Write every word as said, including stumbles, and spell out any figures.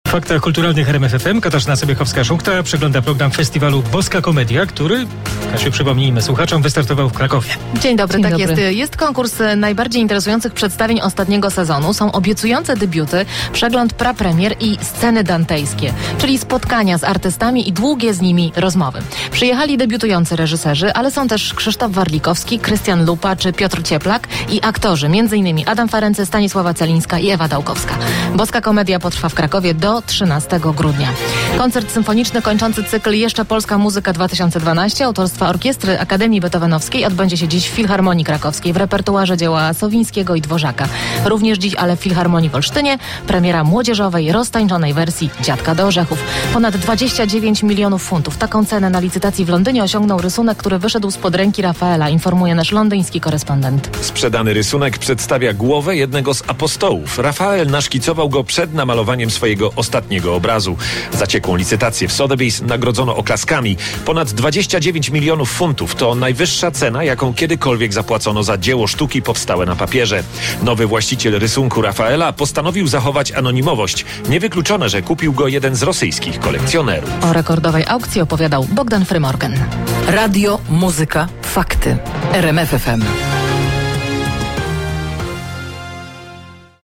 W faktach kulturalnych R M F F M Katarzyna Sobiechowska-Szuchta przegląda program festiwalu Boska Komedia, który, Kasiu, przypomnijmy słuchaczom, wystartował w Krakowie. Dzień dobry, Dzień tak dobry. jest. Jest konkurs najbardziej interesujących przedstawień ostatniego sezonu. Są obiecujące debiuty, przegląd prapremier i sceny dantejskie, czyli spotkania z artystami i długie z nimi rozmowy. Przyjechali debiutujący reżyserzy, ale są też Krzysztof Warlikowski, Krystian Lupa czy Piotr Cieplak i aktorzy, m.in. Adam Ferency, Stanisława Celińska i Ewa Dałkowska. Boska Komedia potrwa w Krakowie do trzynastego grudnia. Koncert symfoniczny kończący cykl Jeszcze Polska Muzyka dwa tysiące dwanaście autorstwa Orkiestry Akademii Beethovenowskiej odbędzie się dziś w Filharmonii Krakowskiej w repertuarze dzieła Sowińskiego i Dworzaka. Również dziś, ale w Filharmonii w Olsztynie, premiera młodzieżowej, roztańczonej wersji Dziadka do Orzechów. Ponad dwadzieścia dziewięć milionów funtów. Taką cenę na licytacji w Londynie osiągnął rysunek, który wyszedł spod ręki Rafaela, informuje nasz londyński korespondent. Sprzedany rysunek przedstawia głowę jednego z apostołów. Rafael naszkicował go przed namalowaniem swojego ostatniego obrazu. Zaciekłą licytację w Sotheby's nagrodzono oklaskami. Ponad dwadzieścia dziewięć milionów funtów to najwyższa cena, jaką kiedykolwiek zapłacono za dzieło sztuki powstałe na papierze. Nowy właściciel rysunku Rafaela postanowił zachować anonimowość. Niewykluczone, że kupił go jeden z rosyjskich kolekcjonerów. O rekordowej aukcji opowiadał Bogdan Frymorgan. Radio, muzyka, fakty. R M F F M.